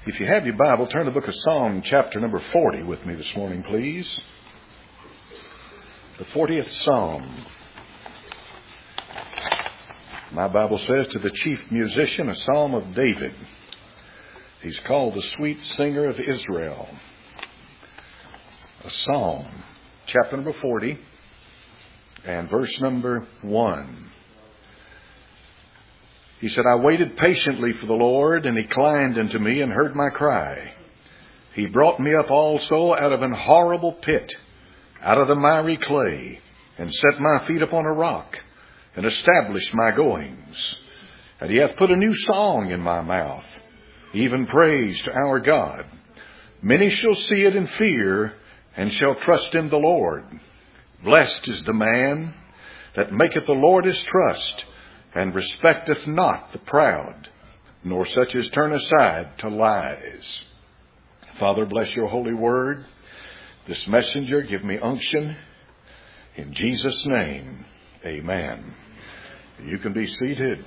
If you have your Bible, turn to the book of Psalm chapter number 40 with me this morning, please. The 40th Psalm. My Bible says, to the chief musician, a psalm of David. He's called the sweet singer of Israel. A psalm, chapter number 40, and verse number 1. He said, I waited patiently for the Lord, and He inclined unto me and heard my cry. He brought me up also out of an horrible pit, out of the miry clay, and set my feet upon a rock, and established my goings. And He hath put a new song in my mouth, even praise to our God. Many shall see it and fear, and shall trust in the Lord. Blessed is the man that maketh the Lord his trust, and respecteth not the proud, nor such as turn aside to lies. Father, bless your holy word. This messenger, give me unction. In Jesus' name, amen. You can be seated.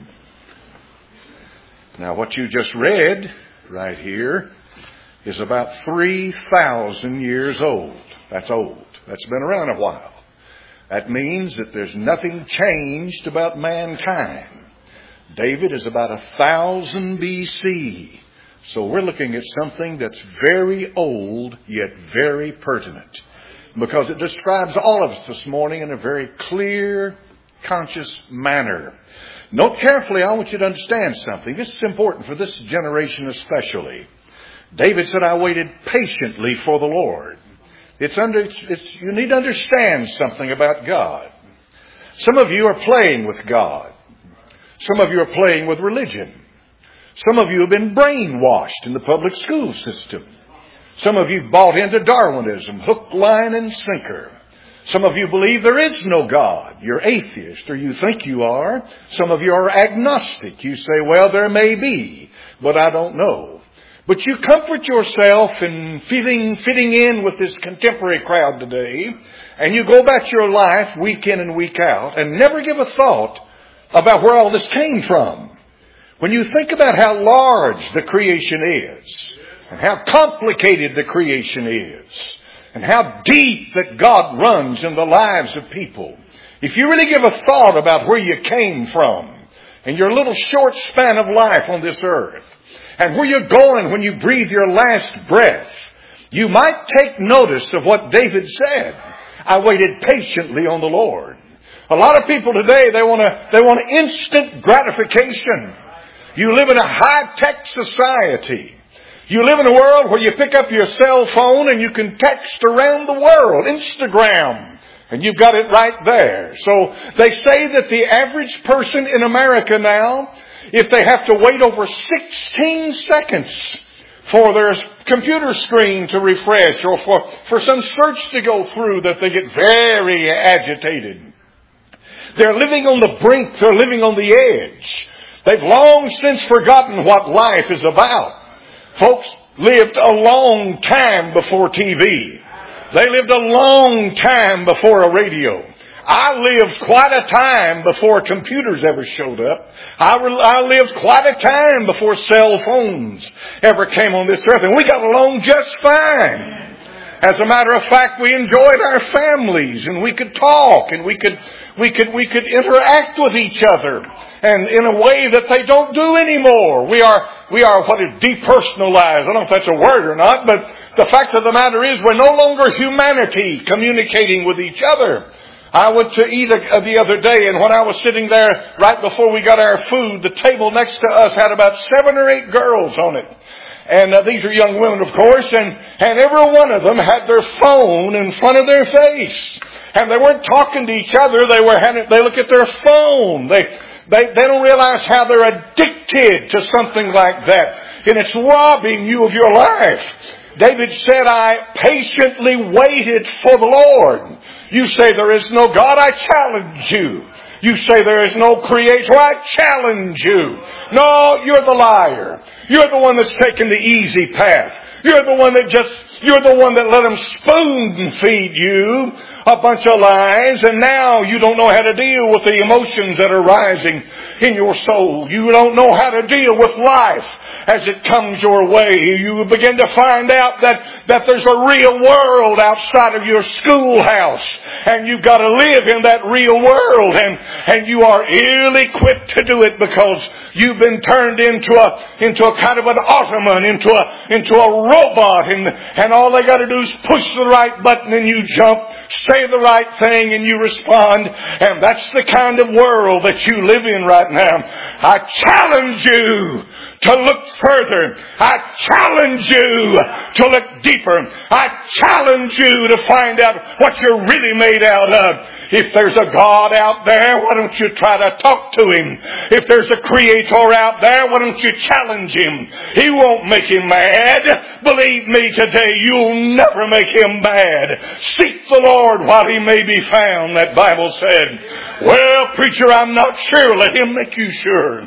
Now, what you just read right here is about 3,000 years old. That's old. That's been around a while. That means that there's nothing changed about mankind. David is about 1,000 BC. So we're looking at something that's very old, yet very pertinent. Because it describes all of us this morning in a very clear, conscious manner. Note carefully, I want you to understand something. This is important for this generation especially. David said, I waited patiently for the Lord. You need to understand something about God. Some of you are playing with God. Some of you are playing with religion. Some of you have been brainwashed in the public school system. Some of you bought into Darwinism, hook, line, and sinker. Some of you believe there is no God. You're atheist, or you think you are. Some of you are agnostic. You say, well, there may be, but I don't know. But you comfort yourself in fitting in with this contemporary crowd today, and you go about your life week in and week out and never give a thought about where all this came from. When you think about how large the creation is, and how complicated the creation is, and how deep that God runs in the lives of people, if you really give a thought about where you came from, and your little short span of life on this earth, and where you're going when you breathe your last breath, you might take notice of what David said. I waited patiently on the Lord. A lot of people today, they want instant gratification. You live in a high-tech society. You live in a world where you pick up your cell phone and you can text around the world, Instagram, and you've got it right there. So they say that the average person in America now, if they have to wait over 16 seconds for their computer screen to refresh or for some search to go through, that they get very agitated. They're living on the brink. They're living on the edge. They've long since forgotten what life is about. Folks lived a long time before TV. They lived a long time before a radio. I lived quite a time before computers ever showed up. I lived quite a time before cell phones ever came on this earth. And we got along just fine. As a matter of fact, we enjoyed our families, and we could talk, and we could interact with each other, and in a way that they don't do anymore. We are what is depersonalized. I don't know if that's a word or not, but the fact of the matter is we're no longer humanity communicating with each other. I went to eat the other day, and when I was sitting there right before we got our food, the table next to us had about 7 or 8 girls on it. And these are young women, of course, and every one of them had their phone in front of their face. And they weren't talking to each other. They look at their phone. They don't realize how they're addicted to something like that. And it's robbing you of your life. David said, I patiently waited for the Lord. You say there is no God, I challenge you. You say there is no creator, I challenge you. No, you're the liar. You're the one that's taken the easy path. You're the one that let them spoon feed you a bunch of lies, and now you don't know how to deal with the emotions that are rising in your soul. You don't know how to deal with life as it comes your way. You begin to find out that there's a real world outside of your schoolhouse, and you've got to live in that real world, and you are ill-equipped to do it because you've been turned into a kind of an automaton, into a robot, and all they got to do is push the right button and you jump, say the right thing and you respond. And that's the kind of world that you live in right now. I challenge you to look further. I challenge you to look deeper. I challenge you to find out what you're really made out of. If there's a God out there, why don't you try to talk to Him? If there's a Creator out there, why don't you challenge Him? He won't make Him mad. Believe me today, you'll never make Him mad. Seek the Lord while He may be found, that Bible said. Well, preacher, I'm not sure. Let Him make you sure.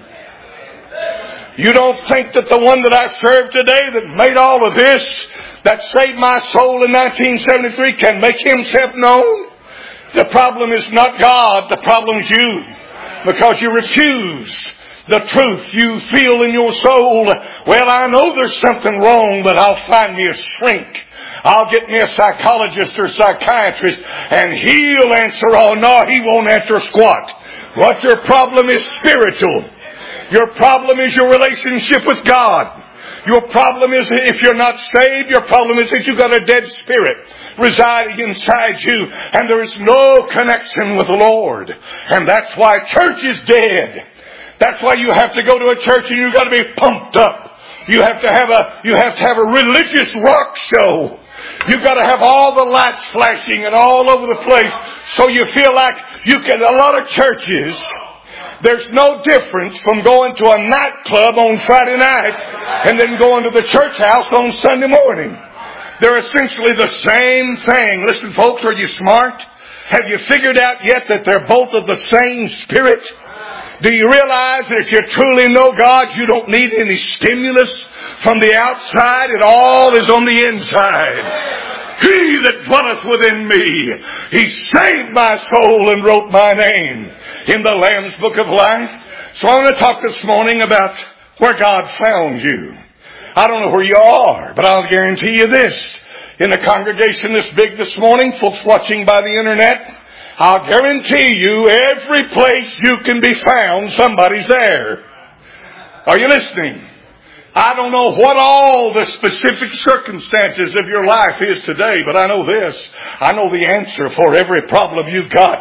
You don't think that the one that I serve today that made all of this, that saved my soul in 1973, can make Himself known? The problem is not God. The problem is you. Because you refuse the truth. You feel in your soul, well, I know there's something wrong, but I'll find me a shrink. I'll get me a psychologist or psychiatrist and he'll answer all. No, he won't answer squat. What your problem is spiritual. Your problem is your relationship with God. Your problem is if you're not saved, your problem is that you've got a dead spirit residing inside you and there is no connection with the Lord. And that's why church is dead. That's why you have to go to a church and you've got to be pumped up. You have to have a religious rock show. You've got to have all the lights flashing and all over the place so you feel like you can. A lot of churches, there's no difference from going to a nightclub on Friday night and then going to the church house on Sunday morning. They're essentially the same thing. Listen, folks, are you smart? Have you figured out yet that they're both of the same Spirit? Do you realize that if you truly know God, you don't need any stimulus from the outside? It all is on the inside. He that dwelleth within me, He saved my soul and wrote my name in the Lamb's Book of Life. So I want to talk this morning about where God found you. I don't know where you are, but I'll guarantee you this. In a congregation this big this morning, folks watching by the internet, I'll guarantee you every place you can be found, somebody's there. Are you listening? I don't know what all the specific circumstances of your life is today, but I know this. I know the answer for every problem you've got.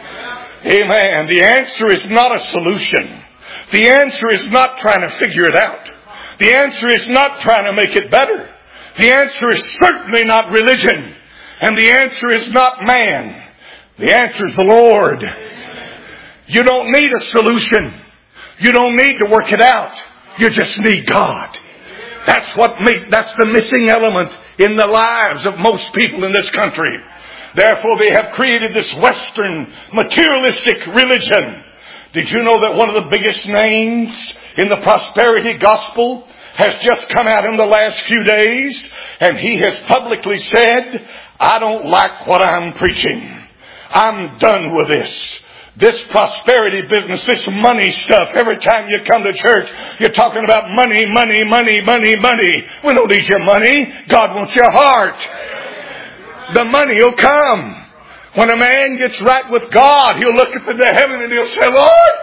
Amen. The answer is not a solution. The answer is not trying to figure it out. The answer is not trying to make it better. The answer is certainly not religion. And the answer is not man. The answer is the Lord. You don't need a solution. You don't need to work it out. You just need God. That's the missing element in the lives of most people in this country. Therefore, they have created this Western materialistic religion. Did you know that one of the biggest names in the prosperity gospel has just come out in the last few days? And he has publicly said, I don't like what I'm preaching. I'm done with this. This prosperity business, this money stuff. Every time you come to church, you're talking about money, money, money, money, money. We don't need your money. God wants your heart. The money will come. When a man gets right with God, he'll look up into heaven and he'll say, Lord,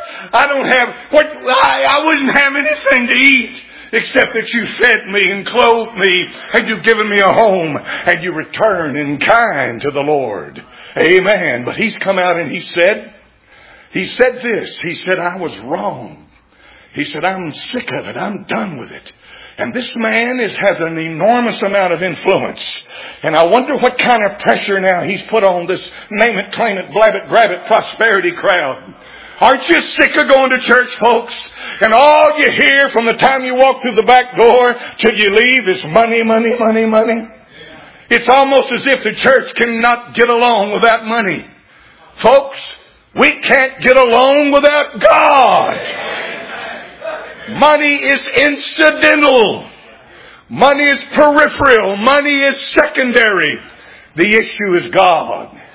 I wouldn't have anything to eat except that you fed me and clothed me and you've given me a home, and you return in kind to the Lord. Amen. But he's come out and he said this. He said, I was wrong. He said, I'm sick of it. I'm done with it. And this man has an enormous amount of influence. And I wonder what kind of pressure now he's put on this name it, claim it, blab it, grab it prosperity crowd. Aren't you sick of going to church, folks? And all you hear from the time you walk through the back door till you leave is money, money, money, money. It's almost as if the church cannot get along without money. Folks, we can't get along without God. Money is incidental. Money is peripheral. Money is secondary. The issue is God.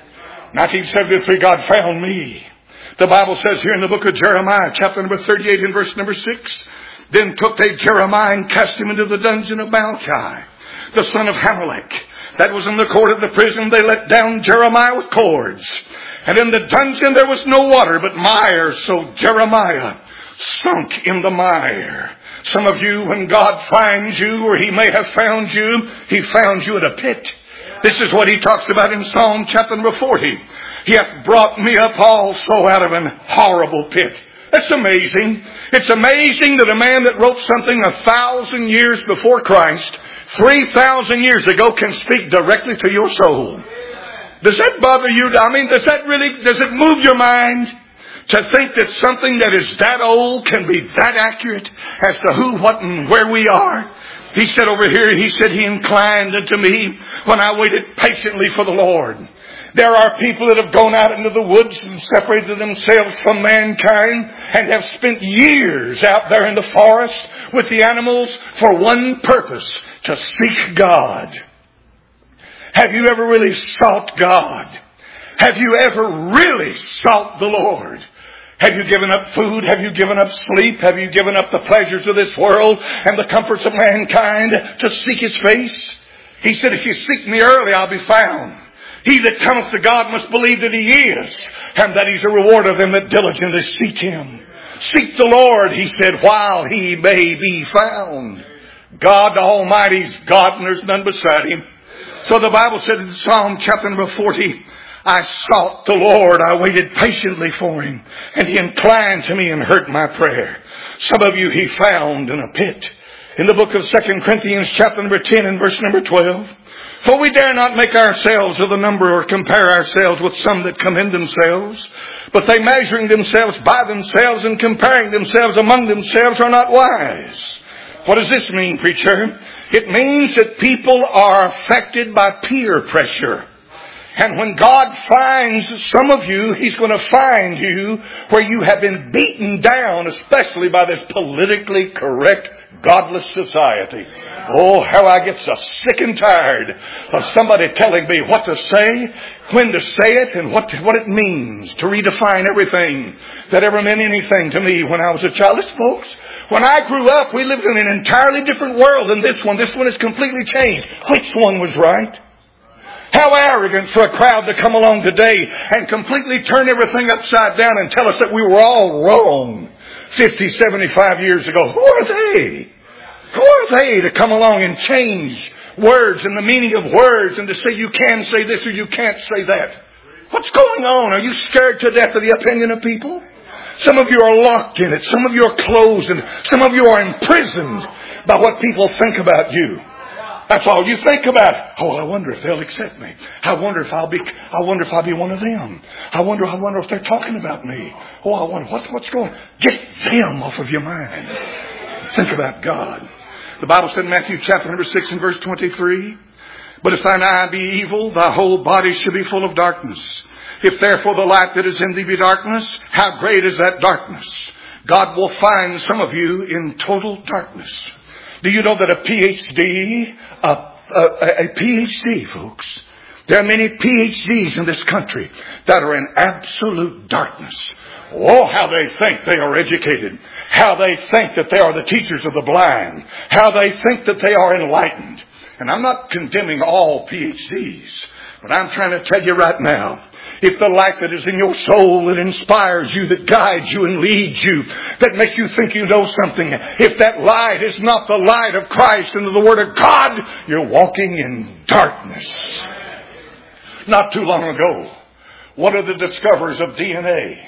1973, God found me. The Bible says here in the book of Jeremiah, chapter number 38 and verse number 6, then took they Jeremiah and cast him into the dungeon of Malchi, the son of Hamelech. That was in the court of the prison. They let down Jeremiah with cords. And in the dungeon there was no water but mire. So Jeremiah sunk in the mire. Some of you, when God finds you, or He may have found you, He found you in a pit. This is what He talks about in Psalm chapter number 40. He hath brought me up also out of an horrible pit. That's amazing. It's amazing that a man that wrote something 1,000 years before Christ, 3,000 years ago, can speak directly to your soul. Does that bother you? I mean, does it move your mind to think that something that is that old can be that accurate as to who, what, and where we are? He said over here, he said, He inclined unto me when I waited patiently for the Lord. There are people that have gone out into the woods and separated themselves from mankind and have spent years out there in the forest with the animals for one purpose, to seek God. Have you ever really sought God? Have you ever really sought the Lord? Have you given up food? Have you given up sleep? Have you given up the pleasures of this world and the comforts of mankind to seek His face? He said, if you seek me early, I'll be found. He that cometh to God must believe that He is, and that He's a rewarder of them that diligently seek Him. Seek the Lord, He said, while He may be found. God Almighty's God, and there's none beside Him. So the Bible said in Psalm chapter number 40, I sought the Lord, I waited patiently for Him, and He inclined to me and heard my prayer. Some of you He found in a pit. In the book of 2 Corinthians chapter number 10 and verse number 12, for we dare not make ourselves of the number or compare ourselves with some that commend themselves, but they measuring themselves by themselves and comparing themselves among themselves are not wise. What does this mean, preacher? It means that people are affected by peer pressure. And when God finds some of you, He's going to find you where you have been beaten down, especially by this politically correct, godless society. Oh, how I get so sick and tired of somebody telling me what to say, when to say it, and what it means to redefine everything that ever meant anything to me when I was a child. Listen, folks, when I grew up, we lived in an entirely different world than this one. This one has completely changed. Which one was right? How arrogant for a crowd to come along today and completely turn everything upside down and tell us that we were all wrong 50, 75 years ago. Who are they? Who are they to come along and change words and the meaning of words and to say you can say this or you can't say that? What's going on? Are you scared to death of the opinion of people? Some of you are locked in it. Some of you are closed, and some of you are imprisoned by what people think about you. That's all you think about. Oh, I wonder if they'll accept me. I wonder if I'll be one of them. I wonder if they're talking about me. Oh, I wonder what's going on. Get them off of your mind. Think about God. The Bible said in Matthew chapter number 6 and verse 23, but if thine eye be evil, thy whole body shall be full of darkness. If therefore the light that is in thee be darkness, how great is that darkness? God will find some of you in total darkness. Do you know that a PhD, folks, there are many PhDs in this country that are in absolute darkness. Oh, how they think they are educated. How they think that they are the teachers of the blind. How they think that they are enlightened. And I'm not condemning all PhDs, but I'm trying to tell you right now, if the light that is in your soul that inspires you, that guides you and leads you, that makes you think you know something, if that light is not the light of Christ and of the Word of God, you're walking in darkness. Not too long ago, one of the discoverers of DNA,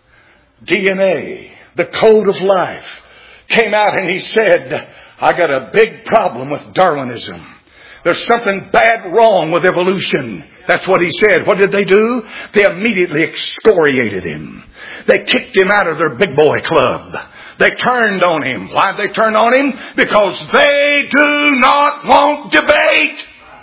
the code of life, came out and he said, I got a big problem with Darwinism. There's something bad wrong with evolution. That's what he said. What did they do? They immediately excoriated him. They kicked him out of their big boy club. They turned on him. Why did they turn on him? Because they do not want debate.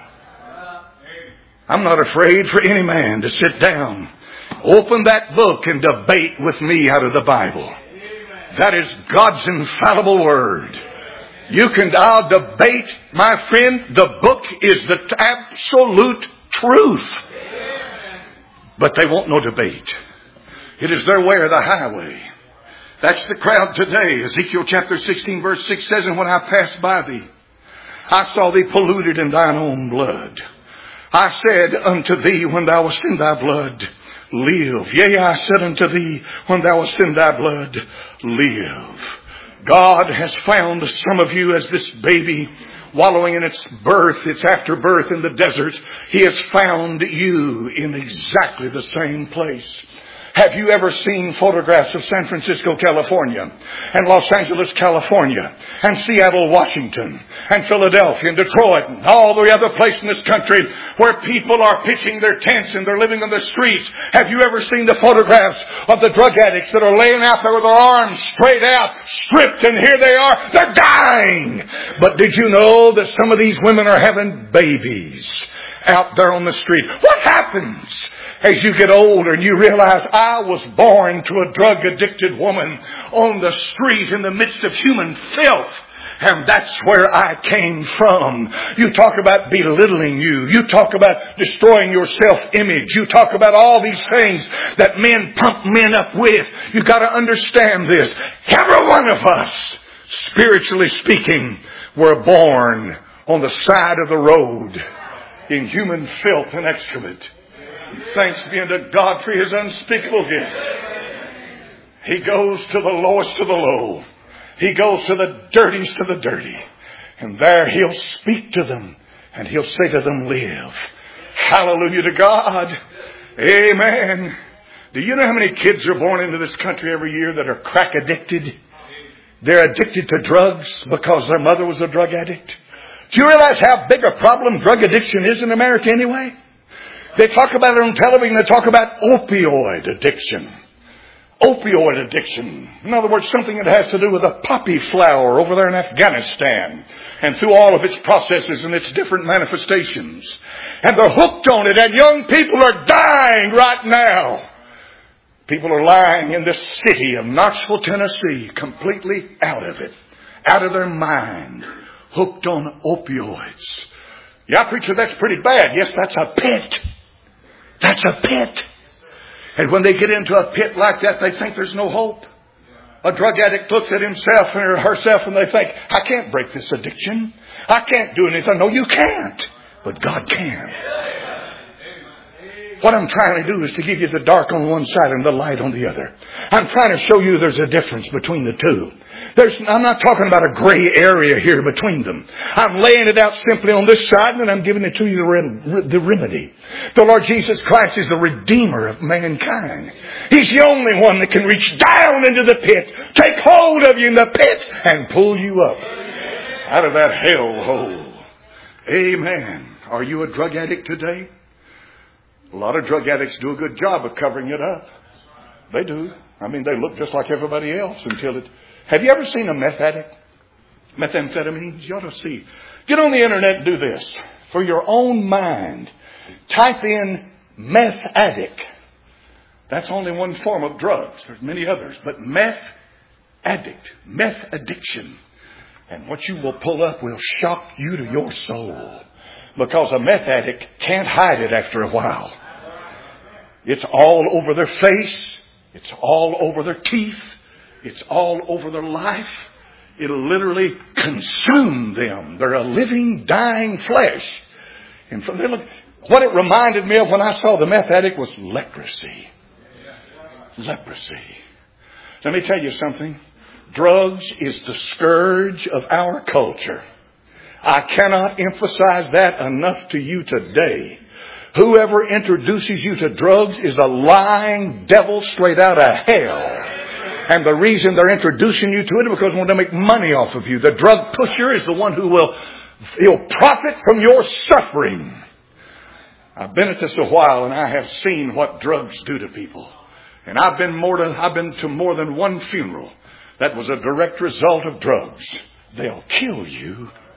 I'm not afraid for any man to sit down, open that book and debate with me out of the Bible. That is God's infallible Word. I'll debate, my friend. The book is the absolute truth. but they want no debate. It is their way or the highway. That's the crowd today. Ezekiel chapter 16 verse 6 says, and when I passed by thee, I saw thee polluted in thine own blood. I said unto thee, when thou wast in thy blood, live. Yea, I said unto thee, when thou wast in thy blood, live. God has found some of you as this baby wallowing in its birth, its afterbirth in the desert. He has found you in exactly the same place. Have you ever seen photographs of San Francisco, California, and Los Angeles, California, and Seattle, Washington, and Philadelphia, and Detroit, and all the other places in this country where people are pitching their tents and they're living on the streets? Have you ever seen the photographs of the drug addicts that are laying out there with their arms straight out, stripped, and here they are, they're dying? But did you know that some of these women are having babies out there on the street? What happens as you get older and you realize, I was born to a drug-addicted woman on the street in the midst of human filth, and that's where I came from? You talk about belittling you. You talk about destroying your self-image. You talk about all these things that men pump men up with. You've got to understand this. Every one of us, spiritually speaking, were born on the side of the road in human filth and excrement. Thanks be unto God for His unspeakable gift. He goes to the lowest of the low. He goes to the dirtiest of the dirty. And there He'll speak to them and He'll say to them, live. Hallelujah to God. Amen. Do you know how many kids are born into this country every year that are crack addicted? They're addicted to drugs because their mother was a drug addict. Do you realize how big a problem drug addiction is in America anyway? They talk about it on television. They talk about opioid addiction. Opioid addiction. In other words, something that has to do with a poppy flower over there in Afghanistan. And through all of its processes and its different manifestations. And they're hooked on it. And young people are dying right now. People are lying in this city of Knoxville, Tennessee, completely out of it. Out of their mind. Hooked on opioids. Yeah, preacher, that's pretty bad. Yes, that's a pit. That's a pit. And when they get into a pit like that, they think there's no hope. A drug addict looks at himself or herself and they think, I can't break this addiction. I can't do anything. No, you can't. But God can. What I'm trying to do is to give you the dark on one side and the light on the other. I'm trying to show you there's a difference between the two. I'm not talking about a gray area here between them. I'm laying it out simply on this side and then I'm giving it to you the remedy. The Lord Jesus Christ is the Redeemer of mankind. He's the only one that can reach down into the pit, take hold of you in the pit and pull you up out of that hell hole. Amen. Are you a drug addict today? A lot of drug addicts do a good job of covering it up. They do. I mean, they look just like everybody else until it... Have you ever seen a meth addict? Methamphetamines? You ought to see. Get on the internet and do this. For your own mind, type in meth addict. That's only one form of drugs. There's many others. But meth addict, meth addiction. And what you will pull up will shock you to your soul. Because a meth addict can't hide it after a while. It's all over their face. It's all over their teeth. It's all over their life. It'll literally consume them. They're a living, dying flesh. And what it reminded me of when I saw the meth addict was leprosy. Leprosy. Let me tell you something. Drugs is the scourge of our culture. I cannot emphasize that enough to you today. Whoever introduces you to drugs is a lying devil straight out of hell. And the reason they're introducing you to it is because they want to make money off of you. The drug pusher is the one who he'll profit from your suffering. I've been at this a while and I have seen what drugs do to people. And I've been to more than one funeral that was a direct result of drugs. They'll kill you.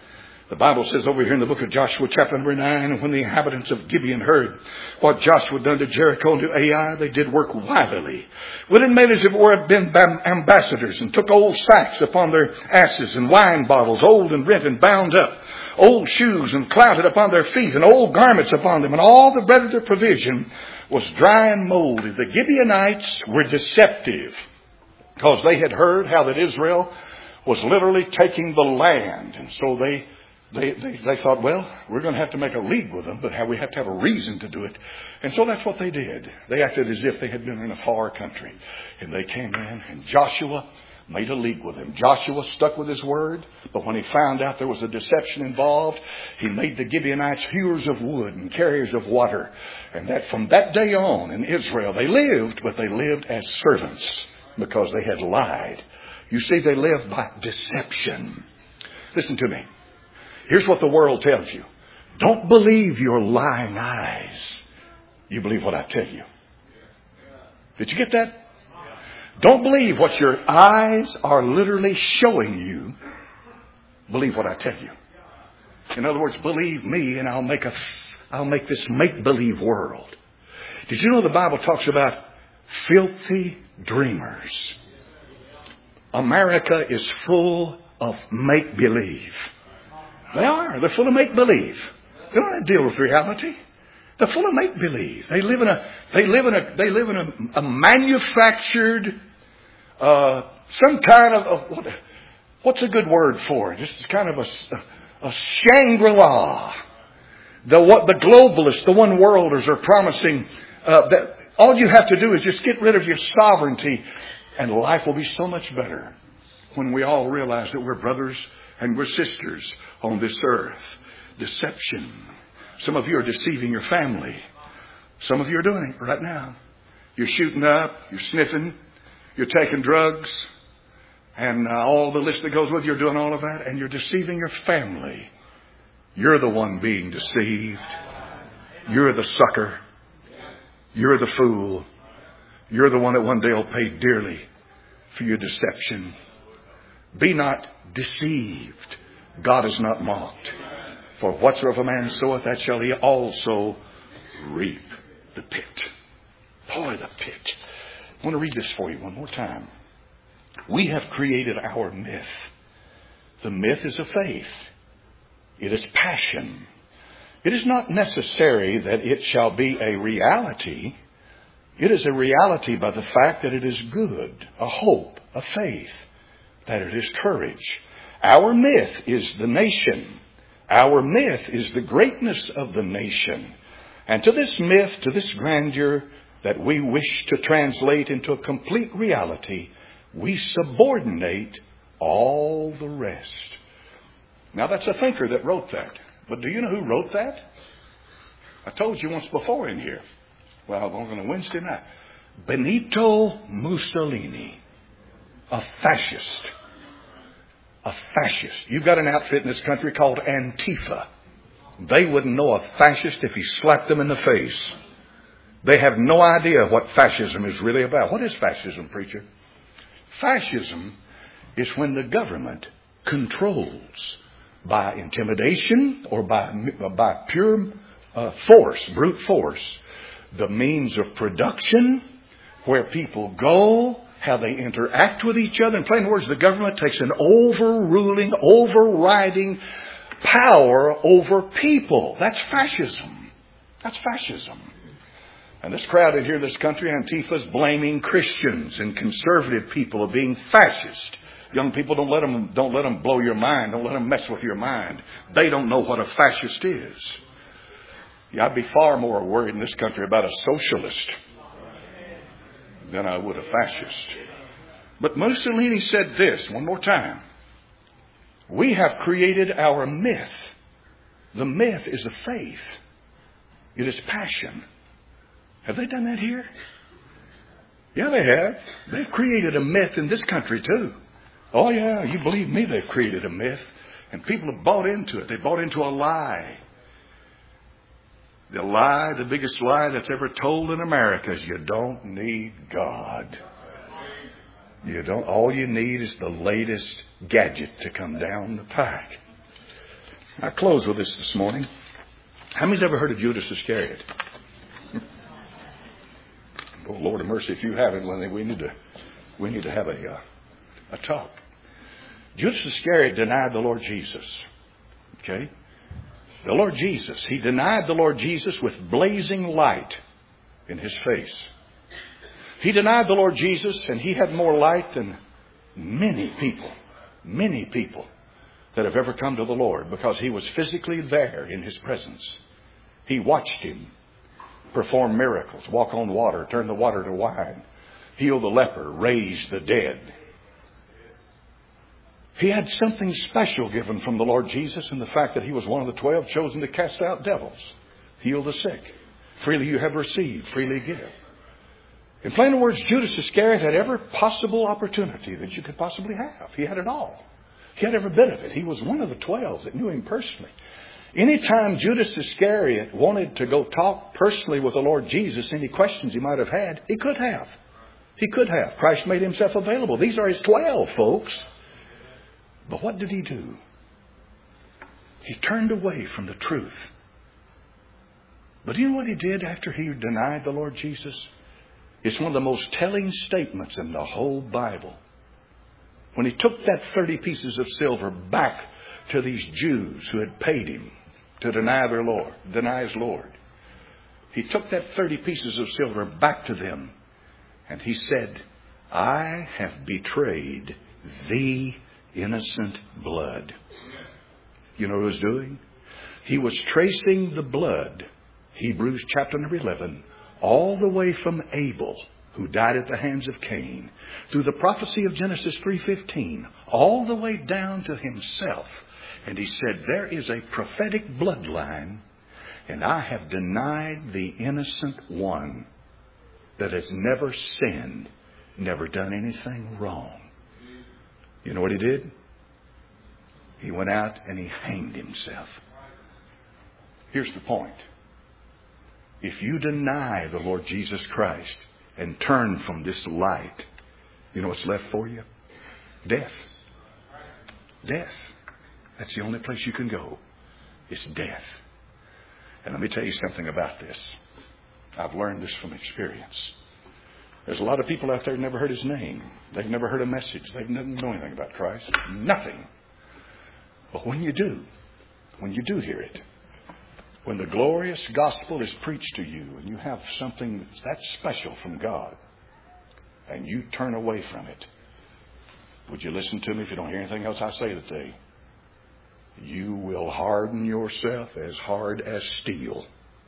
The Bible says over here in the book of Joshua chapter number 9, and when the inhabitants of Gibeon heard what Joshua had done to Jericho and to Ai, they did work wily. Well, it made as if it were been ambassadors, and took old sacks upon their asses, and wine bottles, old and rent and bound up, old shoes and clouted upon their feet, and old garments upon them, and all the bread of their provision was dry and moldy. The Gibeonites were deceptive, because they had heard how that Israel was literally taking the land, and so they thought, well, we're going to have to make a league with them, but we have to have a reason to do it. And so that's what they did. They acted as if they had been in a far country. And they came in, and Joshua made a league with them. Joshua stuck with his word, but when he found out there was a deception involved, he made the Gibeonites hewers of wood and carriers of water. And that from that day on in Israel, they lived, but they lived as servants because they had lied. You see, they lived by deception. Listen to me. Here's what the world tells you. Don't believe your lying eyes. You believe what I tell you. Did you get that? Don't believe what your eyes are literally showing you. Believe what I tell you. In other words, believe me and I'll make this make-believe world. Did you know the Bible talks about filthy dreamers? America is full of make-believe. They are. They're full of make-believe. They don't deal with reality. They're full of make-believe. They live in a manufactured, some kind of, what's a good word for it? Just kind of a Shangri-La. The globalists, the one-worlders are promising that all you have to do is just get rid of your sovereignty and life will be so much better when we all realize that we're brothers and we're sisters on this earth. Deception. Some of you are deceiving your family. Some of you are doing it right now. You're shooting up. You're sniffing. You're taking drugs. And all the list that goes with it, you're doing all of that. And you're deceiving your family. You're the one being deceived. You're the sucker. You're the fool. You're the one that one day will pay dearly for your deception. Be not deceived. God is not mocked. For whatsoever a man soweth, that shall he also reap. The pit. Boy, the pit. I want to read this for you one more time. We have created our myth. The myth is a faith. It is passion. It is not necessary that it shall be a reality. It is a reality by the fact that it is good, a hope, a faith, that it is courage. Our myth is the nation. Our myth is the greatness of the nation. And to this myth, to this grandeur that we wish to translate into a complete reality, we subordinate all the rest. Now that's a thinker that wrote that. But do you know who wrote that? I told you once before in here. Well, on a Wednesday night. Benito Mussolini. A fascist. A fascist. You've got an outfit in this country called Antifa. They wouldn't know a fascist if he slapped them in the face. They have no idea what fascism is really about. What is fascism, preacher? Fascism is when the government controls by intimidation or by pure force, brute force, the means of production, where people go, how they interact with each other. In plain words, the government takes an overruling, overriding power over people. That's fascism. That's fascism. And this crowd in here in this country, Antifa, is blaming Christians and conservative people of being fascist. Young people, don't let them blow your mind. Don't let them mess with your mind. They don't know what a fascist is. Yeah, I'd be far more worried in this country about a socialist than I would a fascist. But Mussolini said this one more time. We have created our myth. The myth is a faith. It is passion. Have they done that here? Yeah, they have. They've created a myth in this country too. Oh yeah, you believe me, they've created a myth. And people have bought into it. They bought into a lie. The lie, the biggest lie that's ever told in America is you don't need God. You don't. All you need is the latest gadget to come down the pike. I close with this morning. How many's ever heard of Judas Iscariot? Oh, Lord of mercy, if you haven't, well, we need to have a talk. Judas Iscariot denied the Lord Jesus. Okay? The Lord Jesus. He denied the Lord Jesus with blazing light in his face. He denied the Lord Jesus, and he had more light than many people that have ever come to the Lord, because he was physically there in his presence. He watched him perform miracles, walk on water, turn the water to wine, heal the leper, raise the dead. He had something special given from the Lord Jesus in the fact that he was one of the 12 chosen to cast out devils, heal the sick. Freely you have received, freely give. In plain words, Judas Iscariot had every possible opportunity that you could possibly have. He had it all. He had every bit of it. He was one of the 12 that knew him personally. Anytime Judas Iscariot wanted to go talk personally with the Lord Jesus, any questions he might have had, he could have. He could have. Christ made himself available. These are his 12, folks. But what did he do? He turned away from the truth. But do you know what he did after he denied the Lord Jesus? It's one of the most telling statements in the whole Bible. When he took that 30 pieces of silver back to these Jews who had paid him to deny his Lord. He took that 30 pieces of silver back to them, and he said, I have betrayed the innocent blood. You know what he was doing? He was tracing the blood, Hebrews chapter number 11, all the way from Abel, who died at the hands of Cain, through the prophecy of Genesis 3:15, all the way down to himself. And he said, there is a prophetic bloodline, and I have denied the innocent one that has never sinned, never done anything wrong. You know what he did? He went out and he hanged himself. Here's the point. If you deny the Lord Jesus Christ and turn from this light, you know what's left for you? Death. Death. That's the only place you can go. It's death. And let me tell you something about this. I've learned this from experience. There's a lot of people out there who never heard his name. They've never heard a message. They've never known anything about Christ. Nothing. But when you do hear it, when the glorious gospel is preached to you and you have something that's special from God and you turn away from it, would you listen to me if you don't hear anything else I say today? You will harden yourself as hard as steel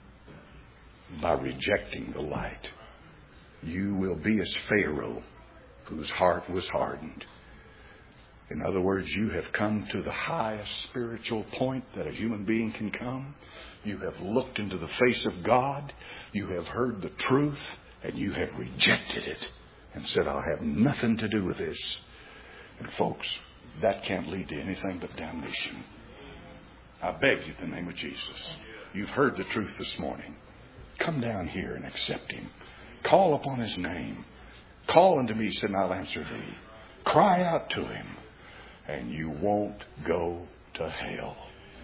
by rejecting the light. You will be as Pharaoh, whose heart was hardened. In other words, you have come to the highest spiritual point that a human being can come. You have looked into the face of God. You have heard the truth, and you have rejected it and said, I'll have nothing to do with this. And folks, that can't lead to anything but damnation. I beg you in the name of Jesus. You've heard the truth this morning. Come down here and accept him. Call upon his name. Call unto me, and I'll answer thee. Cry out to him, and you won't go to hell.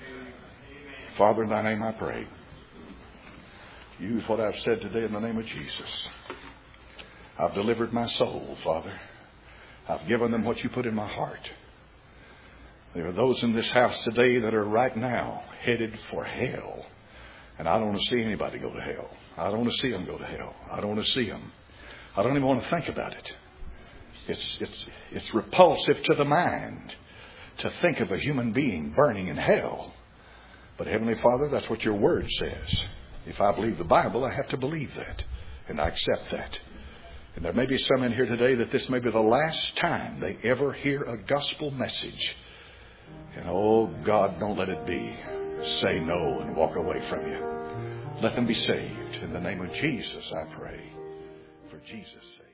Father, in thy name I pray. Use what I've said today in the name of Jesus. I've delivered my soul, Father. I've given them what you put in my heart. There are those in this house today that are right now headed for hell. And I don't want to see anybody go to hell. I don't want to see them go to hell. I don't want to see them. I don't even want to think about it. It's repulsive to the mind to think of a human being burning in hell. But Heavenly Father, that's what your word says. If I believe the Bible, I have to believe that. And I accept that. And there may be some in here today that this may be the last time they ever hear a gospel message. And oh God, don't let it be. Say no and walk away from you. Let them be saved. In the name of Jesus, I pray. For Jesus' sake.